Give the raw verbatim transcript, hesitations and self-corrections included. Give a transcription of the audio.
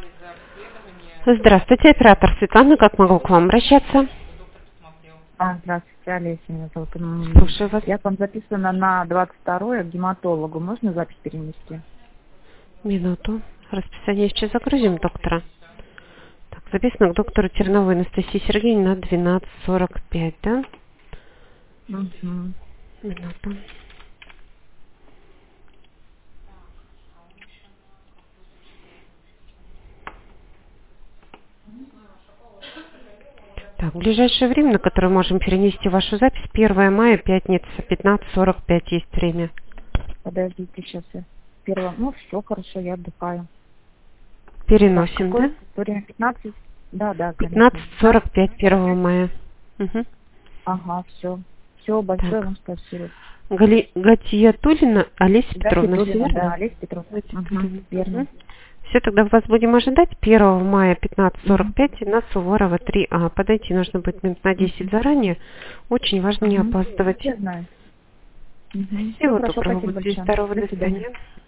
Здравствуйте, оператор Светлана. Как могу к вам обращаться? А, здравствуйте, Олеся меня зовут. М, Слушаю вас. Я к вам записана на двадцать второе к гематологу. Можно запись перенести? Минуту. Расписание сейчас загрузим доктора. Так, записано к доктору Терновой Анастасии Сергеевне на двенадцать сорок пять, да? Угу. Минуту. Так, в ближайшее время, на которое можем перенести вашу запись, первое мая, пятница, пятнадцать сорок пять есть время. Подождите, сейчас я. Первое. Ну, все хорошо, я отдыхаю. Так, Переносим, да? какое время? пятнадцать? Да, да, конечно. пятнадцать сорок пять первого мая. Угу. Ага, все. Все, большое Так. вам спасибо. Гали... Гатиятулина Олеся Петровна, все Гатидулина, да, верно? Олеся Петровна. Угу, Гатиятулина. верно. Все, тогда вас будем ожидать первого мая пятнадцать сорок пять на Суворова три А. Подойти нужно будет минут на десять заранее. Очень важно не Угу. опаздывать. Я знаю. Угу. Все Всего хорошо, доброго, спасибо будьте большое. здоровы, До до свидания. свидания.